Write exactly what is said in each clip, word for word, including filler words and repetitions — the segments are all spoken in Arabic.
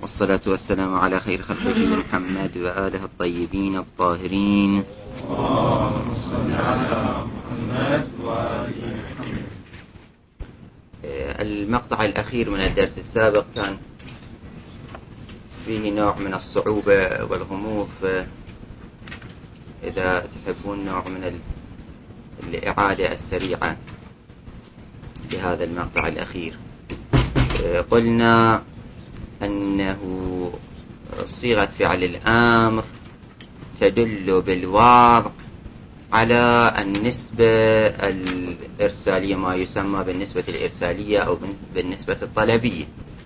والصلاة والسلام على خير خلق الله محمد وآله الطيبين الطاهرين. اللهم صل على محمد وآله محمد. المقطع الأخير من الدرس السابق كان فيه نوع من الصعوبة والغموض، إذا تحبون نوع من الإعادة السريعة لهذا المقطع الأخير. قلنا أنه صيغة فعل الأمر تدل بالوضع على النسبة الإرسالية، ما يسمى بالنسبة الإرسالية أو بالنسبة الطلبية،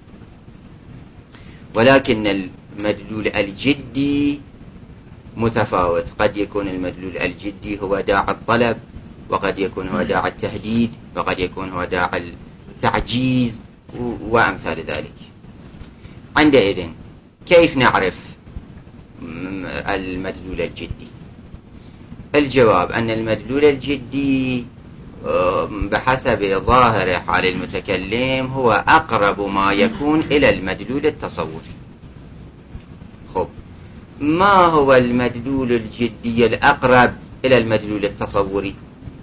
ولكن المدلول الجدي متفاوت. قد يكون المدلول الجدي هو داعي الطلب، وقد يكون هو داعي التهديد، وقد يكون هو داعي التعجيز وأمثال ذلك. عندئذ كيف نعرف المدلول الجدي؟ الجواب أن المدلول الجدي بحسب ظاهر حال المتكلم هو أقرب ما يكون إلى المدلول التصوري. خب، ما هو المدلول الجدي الأقرب إلى المدلول التصوري؟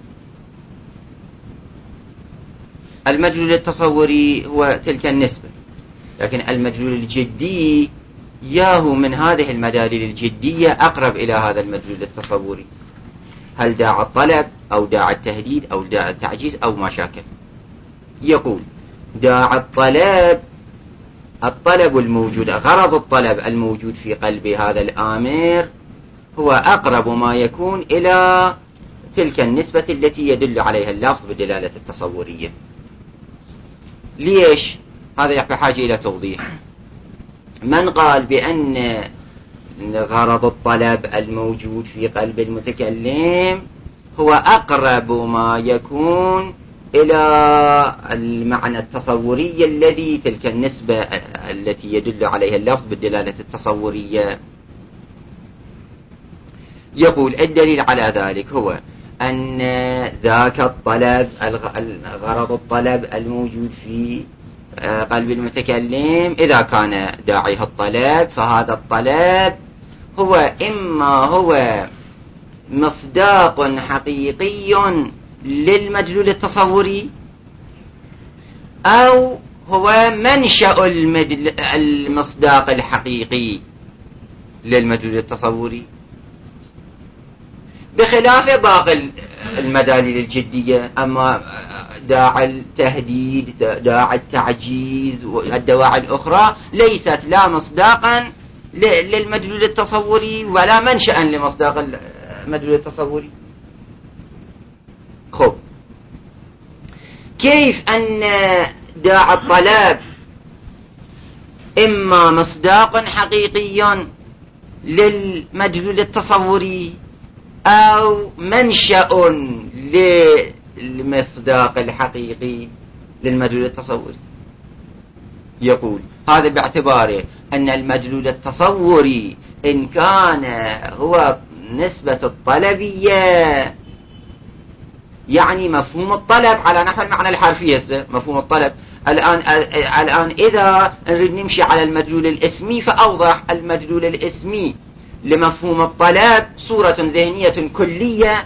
المدلول التصوري هو تلك النسبة، لكن المدلول الجدي ياهو من هذه المدالل الجدية أقرب إلى هذا المدلول التصوري، هل داعي الطلب أو داعي التهديد أو داعي التعجيز أو ما شاكل. يقول داعي الطلب، الطلب الموجود، غرض الطلب الموجود في قلب هذا الآمر هو أقرب ما يكون إلى تلك النسبة التي يدل عليها اللفظ بالدلالة التصورية. ليش؟ هذا بحاجة إلى توضيح. من قال بأن غرض الطلب الموجود في قلب المتكلم هو أقرب ما يكون إلى المعنى التصوري الذي تلك النسبة التي يدل عليها اللفظ بالدلالة التصورية؟ يقول الدليل على ذلك هو أن ذاك الطلب، غرض الطلب الموجود في قلب المتكلم، إذا كان داعيه الطلب فهذا الطلب هو إما هو مصداق حقيقي للمدلول التصوري، أو هو منشأ المصداق الحقيقي للمدلول التصوري، بخلاف باقي المدالل الجدية. أما داعي التهديد، داعي التعجيز والدواعي الأخرى ليست لا مصداقا للمدلول التصوري ولا منشأ لمصداق المدلول التصوري. خب، كيف أن داعي الطلب إما مصداق حقيقي للمدلول التصوري أو منشأ للمصداق الحقيقي للمدلول التصوري؟ يقول هذا باعتباره أن المدلول التصوري إن كان هو نسبة الطلبية، يعني مفهوم الطلب على نحو المعنى الحرفي. هسه مفهوم الطلب الآن الآن إذا نريد نمشي على المدلول الاسمي، فأوضح المدلول الاسمي لمفهوم الطلب صورة ذهنية كلية،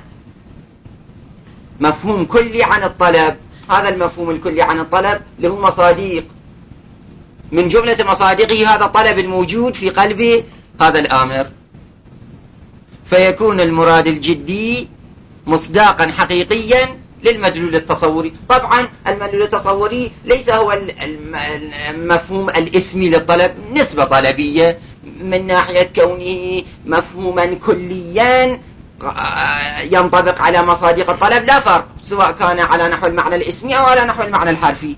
مفهوم كلي عن الطلب. هذا المفهوم الكلي عن الطلب له مصادق، من جملة مصادقه هذا الطلب الموجود في قلب هذا الآمر، فيكون المراد الجدي مصداقا حقيقيا للمدلول التصوري. طبعا المدلول التصوري ليس هو المفهوم الاسمي للطلب، نسبة طلبية من ناحية كونه مفهوما كليا ينطبق على مصادق الطلب، لا فرق سواء كان على نحو المعنى الاسمي أو على نحو المعنى الحرفي.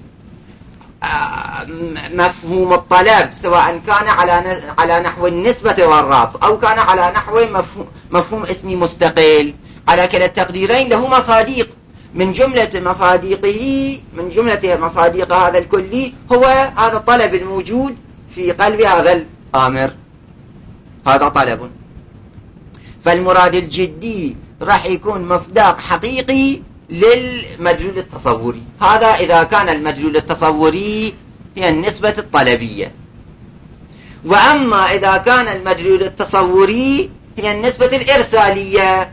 مفهوم الطلب سواء كان على على نحو النسبة والربط أو كان على نحو مفهوم, مفهوم اسمي مستقل، على كلا التقديرين له مصادق. من جملة مصادقه، من جملة مصادق هذا الكلي هو هذا الطلب الموجود في قلب هذا الآمر، هذا طلب. فالمراد الجدي راح يكون مصداق حقيقي للمدلول التصوري. هذا إذا كان المدلول التصوري هي النسبة الطلبية. وأما إذا كان المدلول التصوري هي النسبة الإرسالية،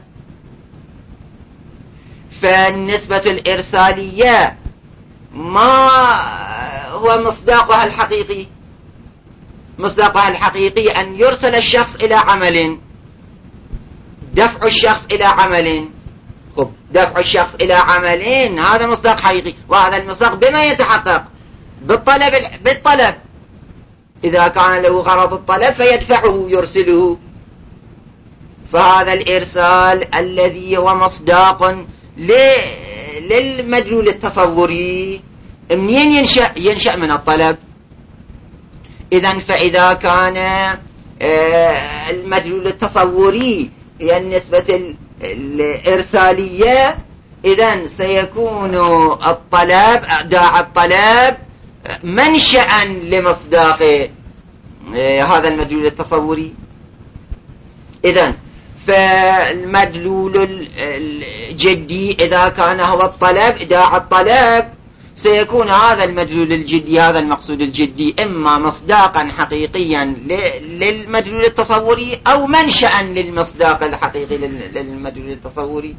فالنسبة الإرسالية ما هو مصداقها الحقيقي؟ مصداقها الحقيقي أن يرسل الشخص إلى عمل، دفع الشخص إلى عمل. خب دفع الشخص إلى عمل هذا مصداق حقيقي، وهذا المصداق بما يتحقق؟ بالطلب. بالطلب إذا كان له غرض الطلب فيدفعه يرسله. فهذا الإرسال الذي هو مصداق للمدلول التصوري منين ينشأ؟ ينشأ من الطلب. إذن فإذا كان المدلول التصوري هي النسبة الإرسالية، إذن سيكون الطلب داعي الطلب منشأ لمصداق هذا المدلول التصوري. إذن فالمدلول الجدي إذا كان هو الطلب داعي الطلب، سيكون هذا المدلول الجدي، هذا المقصود الجدي، إما مصداقا حقيقيا للمدلول التصوري أو منشأ للمصداق الحقيقي للمدلول التصوري.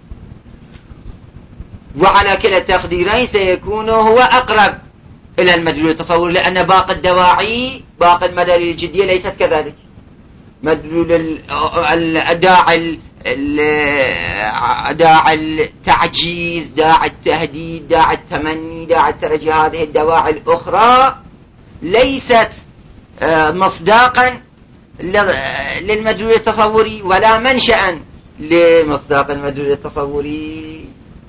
وعلى كلا التقديرين سيكون هو أقرب إلى المدلول التصوري، لأن باقي الدواعي باقي المداليل الجدية ليست كذلك. مدلول الداعي داعي التعجيز، داعي التهديد، داعي التمني، داعي الترجي، هذه الدواعي الأخرى ليست مصداقا للمدلول التصوري ولا منشأ لمصداق المدلول التصوري.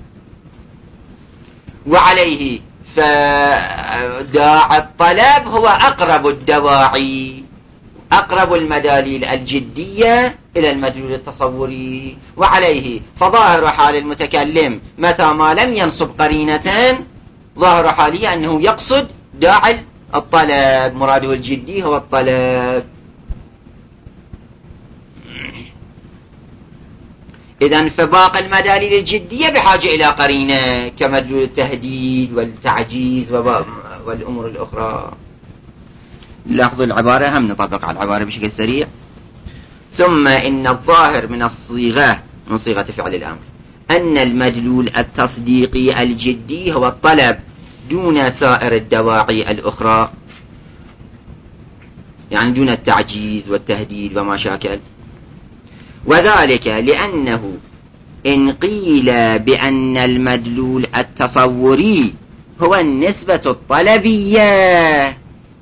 وعليه فداعي الطلب هو أقرب الدواعي، أقرب المداليل الجدية إلى المدلول التصوري. وعليه فظاهر حال المتكلم متى ما لم ينصب قرينة، ظاهر حاله أنه يقصد داعي الطلب، مراده الجدي هو الطلب. إذن فباقي المداليل الجدية بحاجة إلى قرينة كمدلول التهديد والتعجيز والأمور الأخرى. لاحظوا العبارة، هم نطبق على العبارة بشكل سريع. ثم إن الظاهر من الصيغة، من صيغة فعل الأمر، أن المدلول التصديقي الجدي هو الطلب دون سائر الدواعي الأخرى، يعني دون التعجيز والتهديد وما شاكل. وذلك لأنه إن قيل بأن المدلول التصوري هو النسبة الطلبية،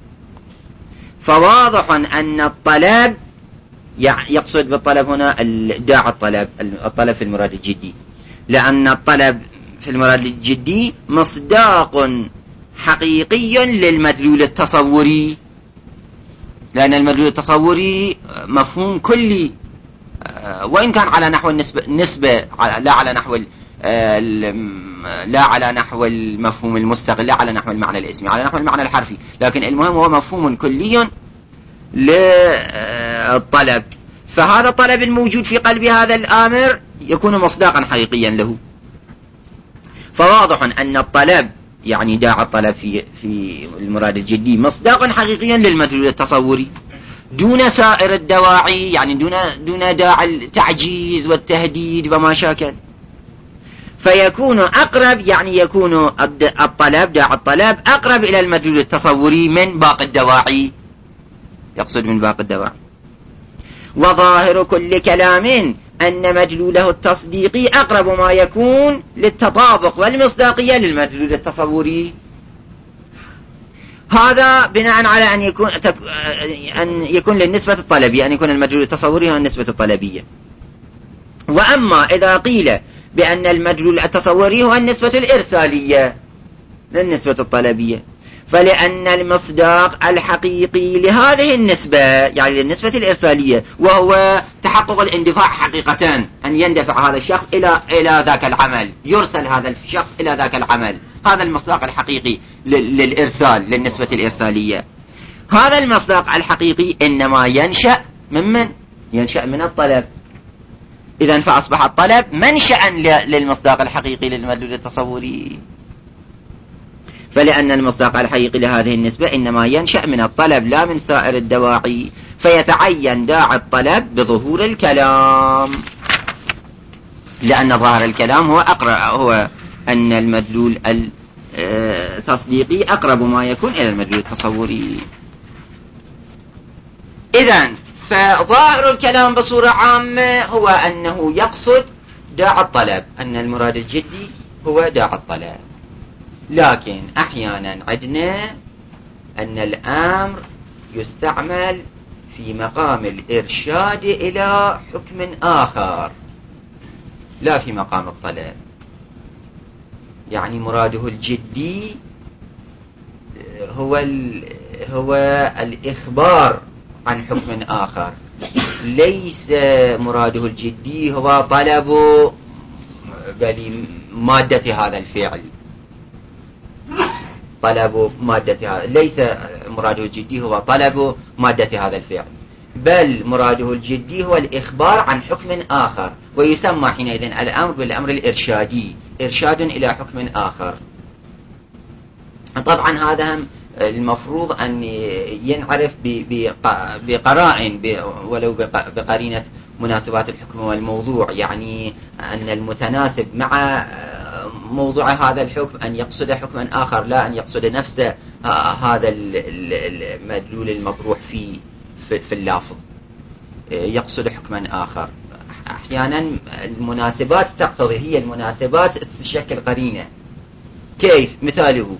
فواضح أن الطلب، يقصد بالطلب هنا داعي الطلب، الطلب في المراد الجدي، لأن الطلب في المراد الجدي مصداق حقيقي للمدلول التصوري، لأن المدلول التصوري مفهوم كلي، وإن كان على نحو النسبة نسبة لا على نحو لا على نحو المفهوم المستقل، لا على نحو المعنى الاسمي، على نحو المعنى الحرفي، لكن المهم هو مفهوم كلي للطلب. فهذا الطلب الموجود في قلب هذا الآمر يكون مصداقا حقيقيا له. فواضح أن الطلب، يعني داعي الطلب في في المراد الجدي، مصداق حقيقيا للمدلول التصوري دون سائر الدواعي، يعني دون دون داعي التعجيز والتهديد وما شاكل. فيكون أقرب، يعني يكون الطلب داعي الطلب أقرب إلى المدلول التصوري من باقي الدواعي، يقصد من باقي الدواعي. وظاهر كل كلام أن مدلوله التصديقي أقرب ما يكون للتطابق والمصداقية للمدلول التصوري. هذا بناء على أن يكون تك... أن يكون للنسبة الطلبية، أن يكون المدلول التصوري هو النسبة الطلبية. وأما إذا قيل بأن المدلول التصوري هو النسبة الإرسالية للنسبة الطلبية، فلأن المصداق الحقيقي لهذه النسبة، يعني للنسبة الإرسالية، وهو تحقق الاندفاع حقيقة، أن يندفع هذا الشخص إلى إلى ذاك العمل، يرسل هذا الشخص إلى ذاك العمل، هذا المصداق الحقيقي للإرسال، للنسبة الإرسالية. هذا المصداق الحقيقي إنما ينشأ ممن ينشأ من الطلب. إذن فأصبح الطلب منشأ للمصداق الحقيقي للمدلول التصوري. فلأن المصداق الحقيقي لهذه النسبة إنما ينشأ من الطلب لا من سائر الدواعي، فيتعين داعي الطلب بظهور الكلام، لأن ظاهر الكلام هو أقرب، هو أن المدلول التصديقي أقرب ما يكون إلى المدلول التصوري. إذن فظاهر الكلام بصورة عامة هو أنه يقصد داعي الطلب، أن المراد الجدي هو داعي الطلب. لكن أحيانا عندنا أن الأمر يستعمل في مقام الإرشاد إلى حكم آخر لا في مقام الطلب، يعني مراده الجدي هو هو الإخبار عن حكم آخر، ليس مراده الجدي هو طلب بل مادة هذا الفعل، طلب مادة هذا، ليس مراده الجدي هو طلب مادة هذا الفعل، بل مراده الجدي هو الإخبار عن حكم آخر، ويسمى حينئذ الأمر بالأمر الإرشادي، إرشاد إلى حكم آخر. طبعا هذا هم المفروض أن ينعرف بقرائن ولو بقرينة مناسبات الحكم والموضوع، يعني أن المتناسب مع موضوع هذا الحكم أن يقصد حكما آخر لا أن يقصد نفس هذا المدلول المطروح في في اللافظ، يقصد حكما آخر. أحيانا المناسبات تقتضي، هي المناسبات تشكل قرينة. كيف؟ مثاله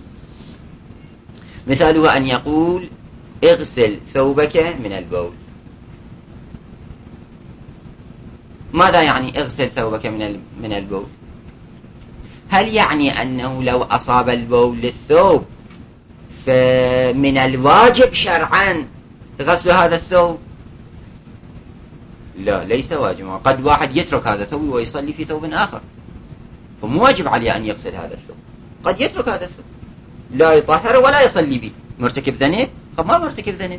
مثاله أن يقول اغسل ثوبك من البول. ماذا يعني اغسل ثوبك من من البول؟ هل يعني أنه لو أصاب البول للثوب فمن الواجب شرعا غسل هذا الثوب؟ لا، ليس واجبا. قد واحد يترك هذا الثوب ويصلي في ثوب آخر، فمو واجب عليه أن يغسل هذا الثوب، قد يترك هذا الثوب لا يطهر ولا يصلي به، مرتكب ذنب؟ طب ما مرتكب ذنب.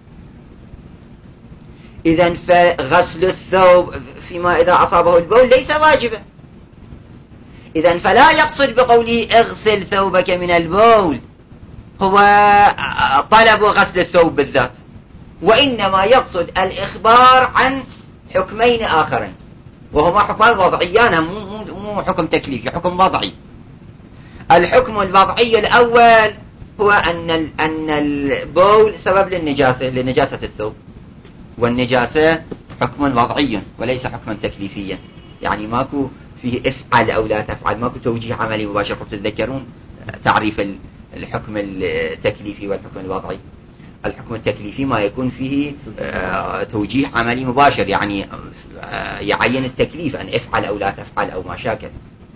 إذن فغسل الثوب فيما إذا أصابه البول ليس واجبا. إذن فلا يقصد بقوله اغسل ثوبك من البول هو طلب غسل الثوب بالذات، وإنما يقصد الإخبار عن حكمين آخرين، وهما حكمان وضعيان، مو, مو, مو حكم تكليفي، حكم وضعي. الحكم الوضعي الأول هو أن أن البول سبب للنجاسة لنجاسة الثوب، والنجاسة حكم وضعي وليس حكما تكليفيا، يعني ماكو فيه افعل أو لا تفعل، ماكو توجيه عملي مباشر. تتذكرون تعريف الحكم التكليفي والحكم الوضعي؟ الحكم التكليفي ما يكون فيه توجيه عملي مباشر، يعني يعين التكليف أن افعل أو لا تفعل أو ما شاكل،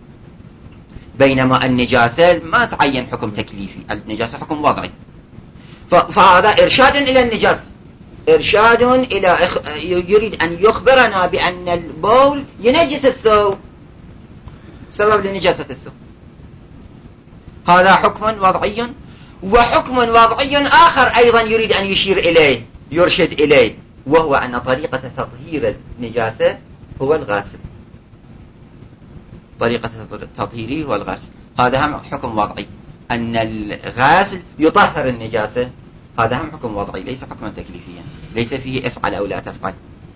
بينما النجاسة ما تعين حكم تكليفي، النجاسة حكم وضعي. فهذا إرشاد إلى النجاسة، إرشاد إلى يريد أن يخبرنا بأن البول ينجس الثوب، سبب لنجاسة الثوب. هذا حكم وضعي. وحكم وضعي آخر أيضا يريد أن يشير إليه، يرشد إليه، وهو أن طريقة تطهير النجاسة هو الغسل، طريقة تطهيره هو الغسل. هذا هم حكم وضعي، أن الغسل يطهر النجاسة، هذا هم حكم وضعي ليس حكما تكليفيا، ليس فيه افعل أو لا تفعل،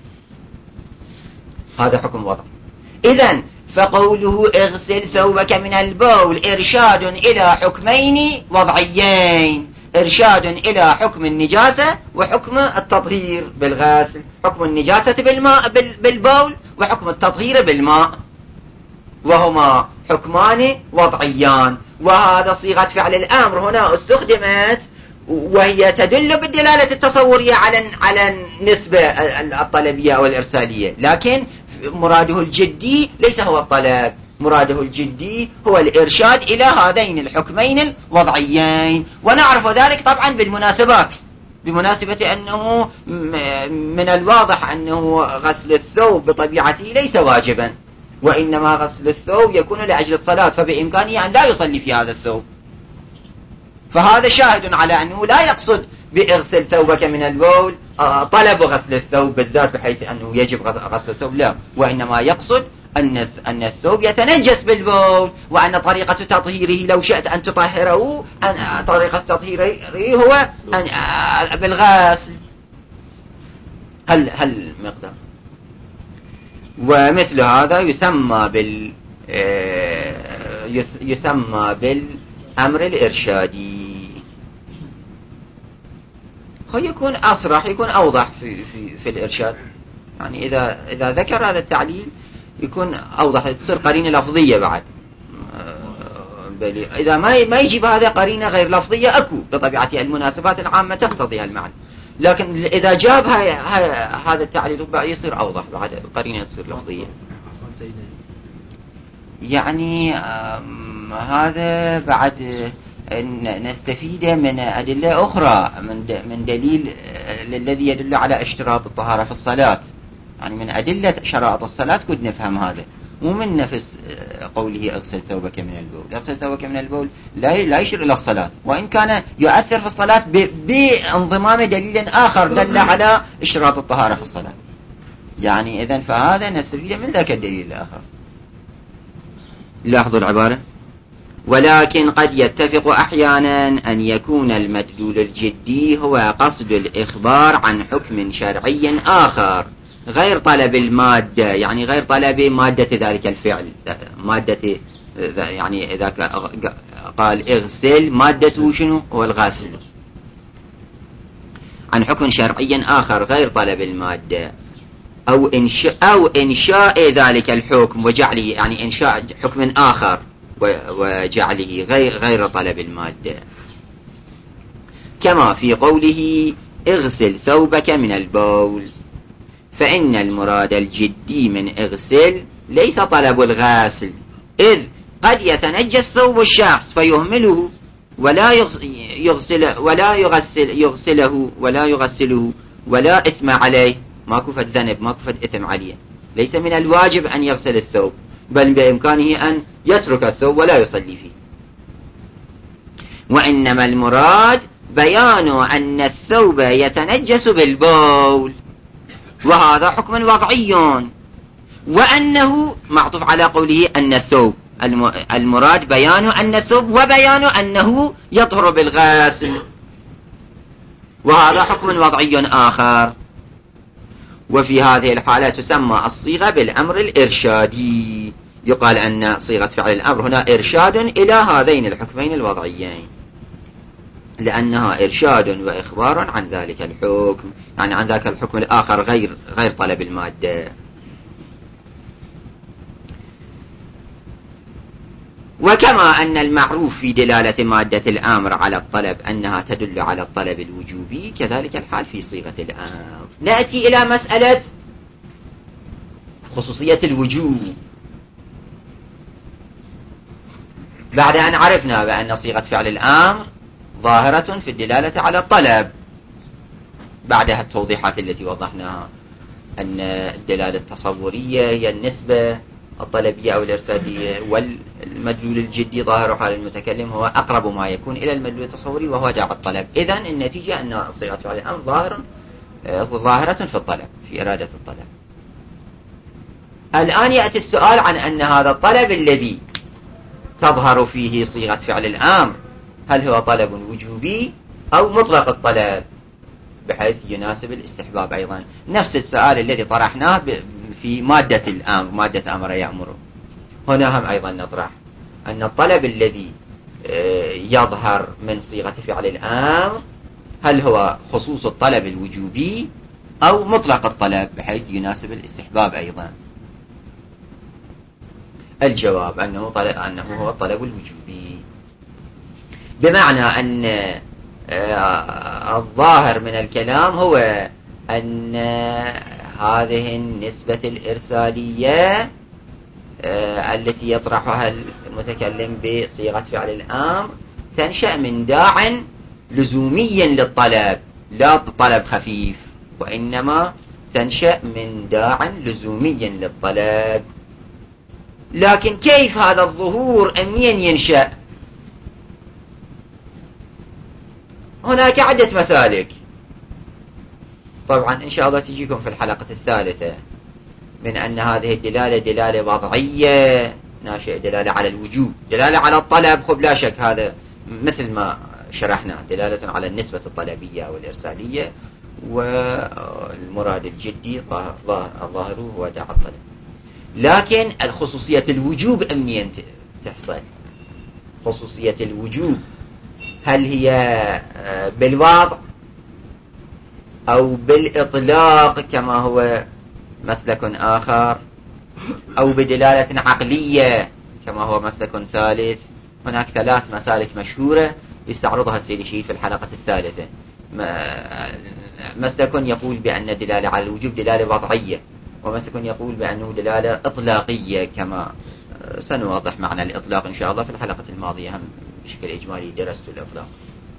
هذا حكم وضعي. إذن فقوله اغسل ثوبك من البول إرشاد إلى حكمين وضعيين، إرشاد إلى حكم النجاسة وحكم التطهير بالغسل، حكم النجاسة بالماء بالبول وحكم التطهير بالماء، وهما حكمان وضعيان. وهذا صيغة فعل الأمر هنا استخدمت وهي تدل بالدلالة التصورية على على النسبة الطلبية أو الإرسالية، لكن مراده الجدي ليس هو الطلب، مراده الجدي هو الإرشاد إلى هذين الحكمين الوضعيين. ونعرف ذلك طبعا بالمناسبات، بمناسبة أنه من الواضح أنه غسل الثوب بطبيعته ليس واجبا، وإنما غسل الثوب يكون لأجل الصلاة، فبإمكانه أن لا يصلي في هذا الثوب. فهذا شاهد على أنه لا يقصد بإغسل ثوبك من البول طلب غسل الثوب بالذات بحيث أنه يجب غسل الثوب، لا، وإنما يقصد أن أن الثوب يتنجس بالبول، وأن طريقة تطهيره لو شئت أن تطهره أن طريقة تطهيره هو أن بالغسل. هل هل مقدار. ومثل هذا يسمى بال يسمى بالأمر الإرشادي. هو يكون أصرح، يكون أوضح في في في الإرشاد. يعني إذا إذا ذكر هذا التعليل يكون أوضح، تصير قرينة لفظية بعد. إذا ما ما يجيب هذا قرينة غير لفظية أكو بطبيعتها، المناسبات العامة تقتضي هالمعنى. لكن إذا جاب هاي هاي هذا التعليل يصير أوضح بعد، القرينة تصير لفظية. يعني هذا بعد نستفيد من أدلة أخرى، من من دليل الذي يدل على اشتراط الطهارة في الصلاة. يعني من أدلة شرائط الصلاة كد نفهم هذا، ومن نفس قوله اغسل ثوبك من البول. اغسل ثوبك من البول لا لا يشير إلى الصلاة، وإن كان يؤثر في الصلاة بانضمام دليل آخر دل على اشتراط الطهارة في الصلاة. يعني إذن فهذا نستفيد من ذاك الدليل الآخر. لاحظوا العبارة: ولكن قد يتفق أحيانا أن يكون المدلول الجدي هو قصد الإخبار عن حكم شرعي آخر غير طلب المادة، يعني غير طلب مادة ذلك الفعل. مادة يعني إذا قال اغسل مادته شنو؟ هو الغاسل. عن حكم شرعي آخر غير طلب المادة، أو إنشاء, أو إنشاء ذلك الحكم وجعله، يعني إنشاء حكم آخر وجعله غير, غير طلب المادة، كما في قوله اغسل ثوبك من البول. فإن المراد الجدي من اغسل ليس طلب الغاسل، إذ قد يتنجس ثوب الشخص فيهمله ولا يغسل ولا يغسل يغسله ولا يغسله ولا إثم عليه، ما كفت ذنب، ما كفت إثم عليه. ليس من الواجب أن يغسل الثوب، بل بإمكانه أن يترك الثوب ولا يصلي فيه. وإنما المراد بيان أن الثوب يتنجس بالبول، وهذا حكم وضعي، وأنه معطوف على قوله أن الثوب، المراد بيان أن الثوب وبيان أنه يطهر بالغسل، وهذا حكم وضعي آخر. وفي هذه الحالة تسمى الصيغة بالأمر الإرشادي. يقال أن صيغة فعل الأمر هنا إرشاد إلى هذين الحكمين الوضعيين، لأنها إرشاد وإخبار عن ذلك الحكم، يعني عن ذاك الحكم الآخر غير غير طلب المادة. وكما أن المعروف في دلالة مادة الأمر على الطلب أنها تدل على الطلب الوجوبي، كذلك الحال في صيغة الأمر. نأتي إلى مسألة خصوصية الوجوب. بعد أن عرفنا بأن صيغة فعل الأمر ظاهرة في الدلالة على الطلب، بعدها التوضيحات التي وضحناها أن الدلالة التصورية هي النسبة الطلبية أو الإرسالية، والمدلول الجدي ظاهر حال المتكلم هو أقرب ما يكون إلى المدلول التصوري وهو داعي الطلب. إذن النتيجة أن صيغة فعل الأمر ظاهر ظاهرة في الطلب، في إرادة الطلب. الآن يأتي السؤال عن أن هذا الطلب الذي تظهر فيه صيغة فعل الأمر هل هو طلب وجوبي أو مطلق الطلب بحيث يناسب الاستحباب. أيضا نفس السؤال الذي طرحناه في مادة الأمر، مادة أمر يأمر، هنا هم أيضا نطرح أن الطلب الذي يظهر من صيغة فعل الأمر هل هو خصوص الطلب الوجوبي أو مطلق الطلب بحيث يناسب الاستحباب. أيضا الجواب أنه, طلب أنه هو الطلب الوجوبي، بمعنى أن الظاهر من الكلام هو أن هذه النسبة الإرسالية التي يطرحها المتكلم بصيغة فعل الأمر تنشأ من داع لزومي للطلب، لا طلب خفيف، وإنما تنشأ من داع لزومي للطلب. لكن كيف هذا الظهور أمين ينشأ؟ هناك عدة مسالك، طبعا إن شاء الله تجيكم في الحلقة الثالثة. من أن هذه الدلالة دلالة وضعية ناشئة، دلالة على الوجوب، دلالة على الطلب. خب لا شك هذا مثل ما شرحنا دلالة على النسبة الطلبية أو الإرسالية، والمراد الجدي الظاهر هو دعاء الطلب. لكن الخصوصية الوجوب أمنيا تحصل. خصوصية الوجوب هل هي بالوضع أو بالإطلاق كما هو مسلك آخر، أو بدلالة عقلية كما هو مسلك ثالث؟ هناك ثلاث مسالك مشهورة يستعرضها السيد الشهيد في الحلقة الثالثة. مسلك يقول بأن الدلالة على الوجوب دلالة وضعية، ومسلك يقول بأنه دلالة إطلاقية كما سنوضح معنى الإطلاق إن شاء الله في الحلقة الماضية. هم بشكل إجمالي درست الإطلاق.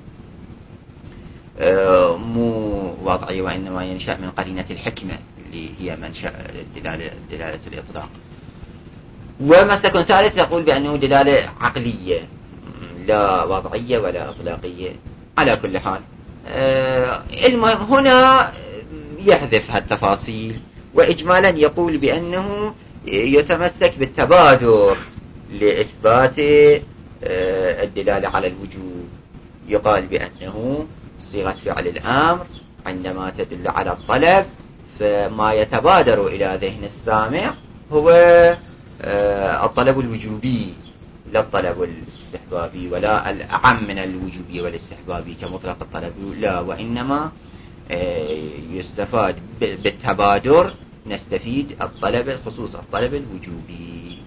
مو وضعية وإنما ينشأ من قرينة الحكمة اللي هي منشأ دلالة, دلالة الإطلاق. ومسلك ثالث يقول بأنه دلالة عقلية لا وضعية ولا إطلاقية. على كل حال المهم هنا يحذف هالتفاصيل، وإجمالا يقول بأنه يتمسك بالتبادر لإثبات الدلالة على الوجوب. يقال بأنه صيغة فعل الأمر عندما تدل على الطلب، فما يتبادر إلى ذهن السامع هو الطلب الوجوبي لا الطلب الاستحبابي، ولا الأعم من الوجوبي والاستحبابي كمطلق الطلب، لا، وإنما يستفاد بالتبادر نستفيد الطلب خصوص الطلب الوجوبي.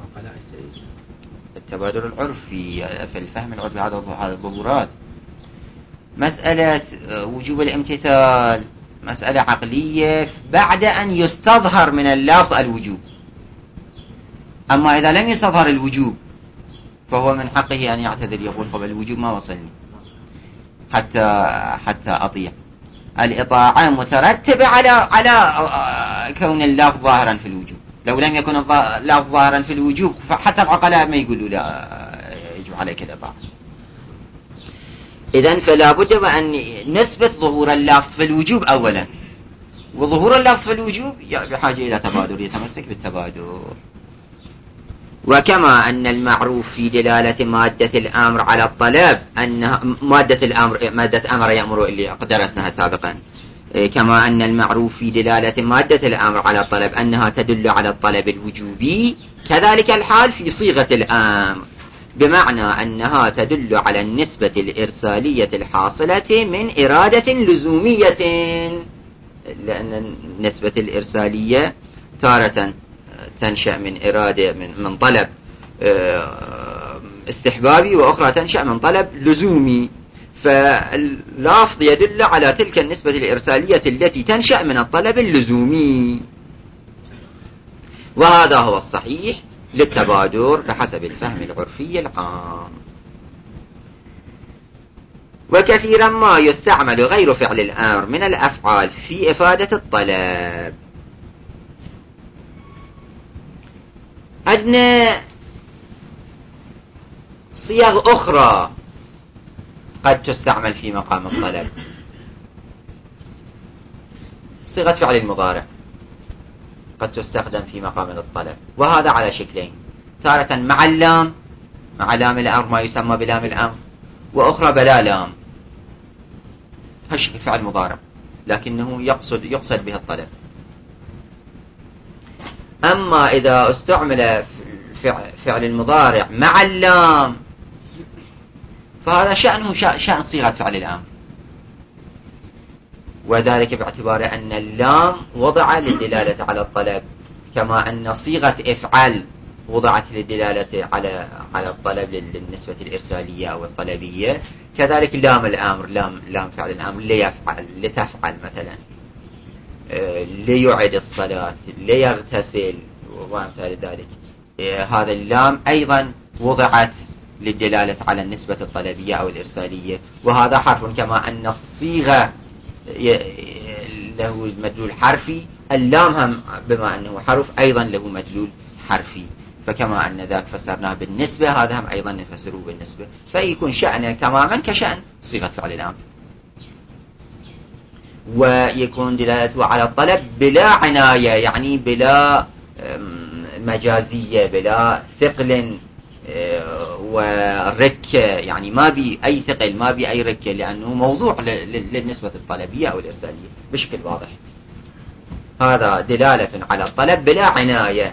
التبادر العرفي في الفهم العرفي هذا الظهورات. مسألة وجوب الامتثال مسألة عقلية بعد أن يستظهر من اللفظ الوجوب. أما إذا لم يستظهر الوجوب فهو من حقه أن يعتذر، يقول قبل الوجوب ما وصلني حتى حتى أطيع. الإطاعة مترتبة على على كون اللفظ ظاهرا في الوجوب. لو لم يكن اللفظ ظاهرا في الوجوب فحتى العقلاء ما يقولوا لا يجب عليك الإطاعة. إذن فلا بد وأن نثبت ظهور اللفظ في الوجوب أولا، وظهور اللفظ في الوجوب بحاجة إلى تبادر، يتمسك بالتبادر. وكما أن المعروف في دلالة مادة الأمر على الطلب أنها مادة الأمر مادة أمر يأمر اللي درسناها سابقا، كما أن المعروف في دلالة مادة الأمر على الطلب أنها تدل على الطلب الوجوبي، كذلك الحال في صيغة الأمر، بمعنى أنها تدل على النسبة الإرسالية الحاصلة من إرادة لزومية، لأن النسبة الإرسالية تارة تنشأ من إرادة من, من طلب استحبابي، وأخرى تنشأ من طلب لزومي. فاللفظ يدل على تلك النسبة الإرسالية التي تنشأ من الطلب اللزومي، وهذا هو الصحيح للتبادر بحسب الفهم العرفي العام. وكثيرا ما يستعمل غير فعل الأمر من الأفعال في إفادة الطلب. عندنا صيغ أخرى قد تستعمل في مقام الطلب. صيغة فعل المضارع قد تستخدم في مقام الطلب، وهذا على شكلين: تارة مع اللام، مع لام الأمر ما يسمى بلام الأمر، وأخرى بلا لام. هالشكل فعل مضارع لكنه يقصد يقصد به الطلب. أما إذا استعمل فعل المضارع مع اللام فهذا شأنه شأن صيغة فعل الأمر، وذلك باعتبار أن اللام وضع للدلالة على الطلب، كما أن صيغة افعل وضعت للدلالة على على الطلب للنسبة الإرسالية أو الطلبية، كذلك لام الأمر لام لام فعل الأمر ليفعل لتفعل مثلا، ليعد الصلاة، ليغتسل وأمثال ذلك. هذا اللام أيضا وضعت للدلالة على النسبة الطلبية أو الإرسالية، وهذا حرف كما أن الصيغة له مدلول حرفي، اللام هم بما أنه حرف أيضا له مدلول حرفي، فكما أن ذاك فسرناه بالنسبة هذا هم أيضا نفسره بالنسبة، فيكون شأنه تماما كشأن صيغة فعل الأمر. ويكون دلالته على الطلب بلا عناية، يعني بلا مجازية، بلا ثقل وركة، يعني ما بي أي ثقل، ما بي أي ركة، لأنه موضوع للنسبة الطلبية أو الإرسالية بشكل واضح. هذا دلالة على الطلب بلا عناية،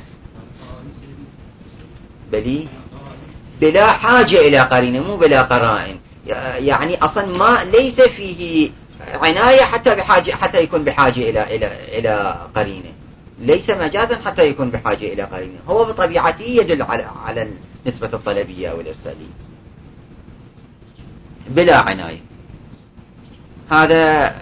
بل بلا حاجة إلى قرينة، مو بلا قرائن، يعني أصلا ما ليس فيه عناية حتى بحاجة حتى يكون بحاجة إلى إلى إلى قرينة، ليس مجازا حتى يكون بحاجة إلى قرينة، هو بطبيعته يدل على على النسبة الطلبية أو الإرسالية بلا عناية. هذا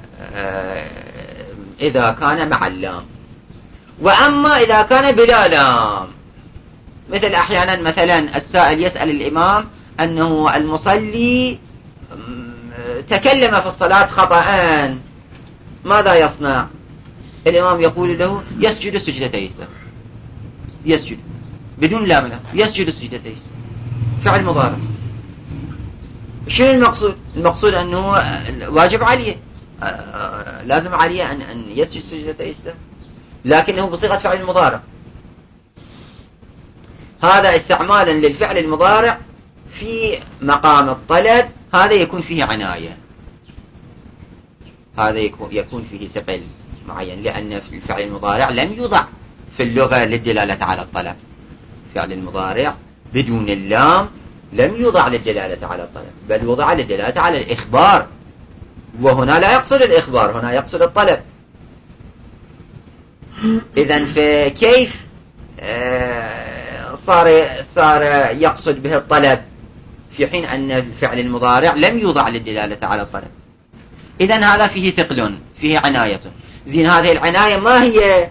إذا كان مع اللام. وأما إذا كان بلا لام، مثل أحيانا مثلا السائل يسأل الإمام أنه المصلي تكلم في الصلاة خطأ، ماذا يصنع؟ الإمام يقول له يسجد سجدتي السهو، يسجد بدون لام له، يسجد سجدتي السهو، فعل مضارع. شنو المقصود؟ المقصود أنه واجب عليه، لازم عليه أن أن يسجد سجدتي السهو، لكنه بصيغة فعل المضارع. هذا استعمالا للفعل المضارع في مقام الطلب، هذا يكون فيه عناية، هذا يكون فيه ثقل معين، لأن الفعل المضارع لم يوضع في اللغة للدلالة على الطلب. فعل المضارع بدون اللام لم يوضع للدلالة على الطلب، بل وضع للدلالة على الإخبار، وهنا لا يقصد الإخبار، هنا يقصد الطلب. إذن فكيف صار صار يقصد به الطلب في حين أن الفعل المضارع لم يوضع للدلالة على الطلب؟ إذن هذا فيه ثقل، فيه عناية. زين، هذه العناية ما هي؟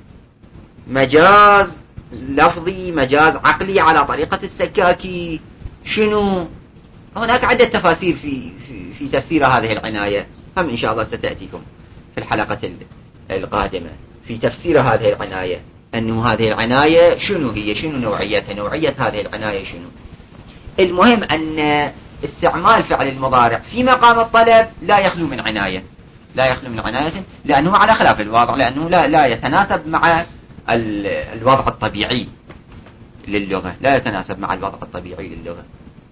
مجاز لفظي، مجاز عقلي على طريقة السكاكي، شنو؟ هناك عدة تفاسير في في, في تفسير هذه العناية، هم إن شاء الله ستأتيكم في الحلقة القادمة في تفسير هذه العناية، أنه هذه العناية شنو هي، شنو نوعيتها، نوعية هذه العناية شنو. المهم أن استعمال فعل المضارع في مقام الطلب لا يخلو من عناية، لا يخلو من عناية، لأنه على خلاف الواضع، لأنه لا لا يتناسب مع الوضع الطبيعي للغة، لا يتناسب مع الوضع الطبيعي للغة،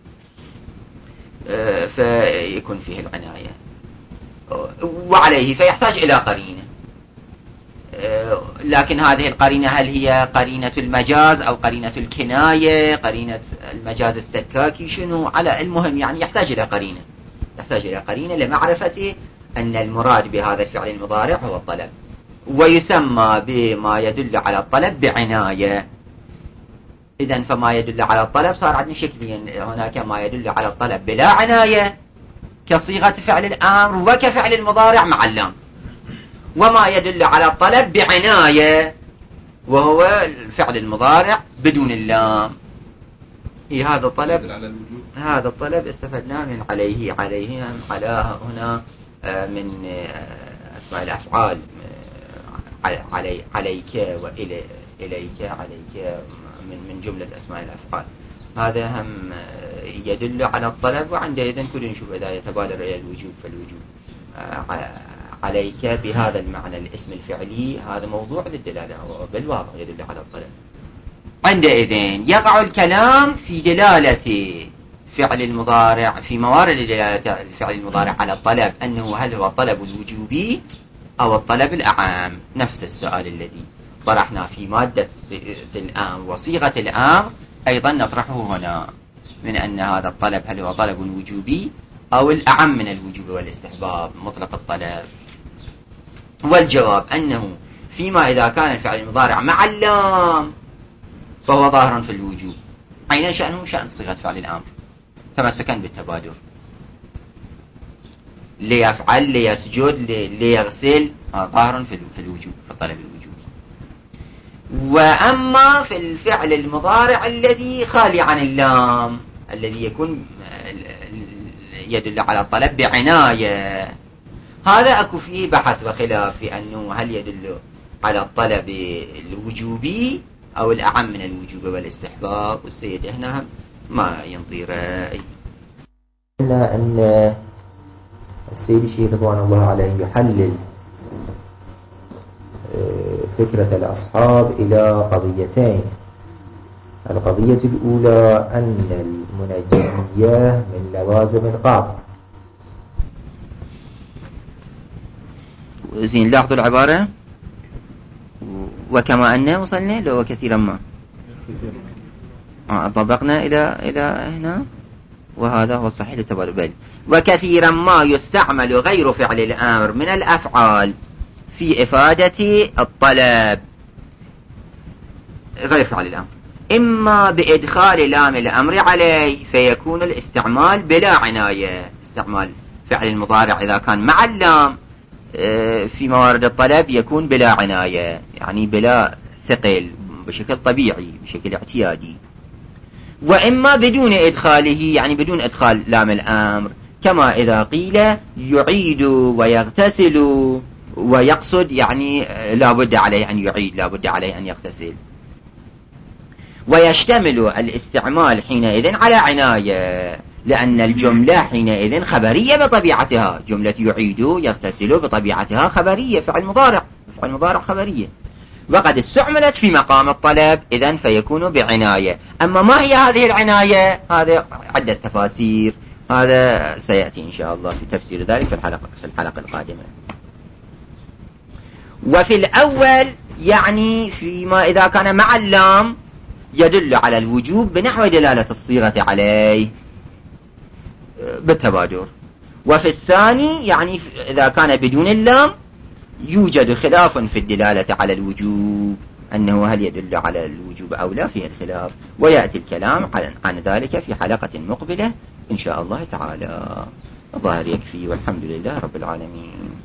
فيكون فيه العناية، وعليه فيحتاج إلى قرينة. لكن هذه القرينة هل هي قرينة المجاز أو قرينة الكناية، قرينة المجاز السكاكي، شنو؟ على المهم يعني يحتاج إلى قرينة، يحتاج إلى قرينة لمعرفة أن المراد بهذا الفعل المضارع هو الطلب، ويسمى بما يدل على الطلب بعناية. إذن فما يدل على الطلب صار عندنا شكلين، هناك ما يدل على الطلب بلا عناية كصيغة فعل الأمر وكفعل المضارع مع اللام، وما يدل على الطلب بعناية وهو الفعل المضارع بدون اللام. إيه هذا الطلب، هذا الطلب استفدنا من عليه، عليه على هنا من أسماء الأفعال، علي عليك وإليك عليك من من جملة أسماء الأفعال، هذا هم يدل على الطلب. وعندئذ كل نشوف إذا يتبادر إلى الوجوب فالوجوب عليك بهذا المعنى الاسم الفعلي، هذا موضوع للدلالة بالواضح يدل على الطلب. عندئذ يقع الكلام في دلالة فعل المضارع، في موارد دلالة الفعل المضارع على الطلب، أنه هل هو الطلب الوجوبي أو الطلب الأعام. نفس السؤال الذي طرحنا في مادة الأمر وصيغة الأمر أيضا نطرحه هنا، من أن هذا الطلب هل هو طلب وجوبي أو الأعم من الوجوب والاستحباب مطلق الطلب. والجواب أنه فيما إذا كان الفعل المضارع مع اللام فهو ظاهر في الوجوب، أين شأنه؟ شأن صيغة فعل الأمر تمسكا بالتبادر، ليفعل ليسجد ليغسل، ظاهر في الوجوب، في طلب الوجوب. وأما في الفعل المضارع الذي خالي عن اللام، الذي يكون يدل على الطلب بعناية، هذا أكو فيه بحث وخلاف في أنه هل يدل على الطلب الوجوبي أو الأعم من الوجوب والاستحباب. والسيد هنا ما ينطي رأي إلا أن السيد الشيخ رضوان الله عليه يحلل فكرة الأصحاب إلى قضيتين. القضية الأولى أن المنجزية من لوازم القاطع. زين، لاحظوا العبارة وكما أن وصلنا لو كثيرا ما آه طبقنا إلى إلى هنا، وهذا هو الصحيح للتبادل. بل وكثيرا ما يستعمل غير فعل الأمر من الأفعال في إفادة الطلب، غير فعل الأمر، إما بإدخال لام الأمر عليه فيكون الاستعمال بلا عناية. استعمال فعل المضارع إذا كان مع اللام في موارد الطلب يكون بلا عناية، يعني بلا ثقل، بشكل طبيعي، بشكل اعتيادي. وإما بدون إدخاله، يعني بدون إدخال لام الأمر، كما إذا قيل يعيد ويغتسل ويقصد، يعني لا بد عليه أن يعيد، لا بد عليه أن يغتسل. ويشتمل الاستعمال حينئذ على عناية، لأن الجملة حينئذ خبرية بطبيعتها. جملة يعيد يغتسل بطبيعتها خبرية، فعل مضارع، فعل مضارع خبرية، وقد استعملت في مقام الطلب، إذن فيكون بعناية. أما ما هي هذه العناية؟ هذا عدة تفاسير، هذا سيأتي إن شاء الله في تفسير ذلك في الحلقة, في الحلقة القادمة. وفي الأول يعني فيما إذا كان مع اللام يدل على الوجوب بنحو دلالة الصيغة عليه بالتبادر. وفي الثاني يعني إذا كان بدون اللام يوجد خلاف في الدلالة على الوجوب، أنه هل يدل على الوجوب أو لا، فيه الخلاف، ويأتي الكلام عن ذلك في حلقة مقبلة إن شاء الله تعالى. الظاهر يكفي، والحمد لله رب العالمين.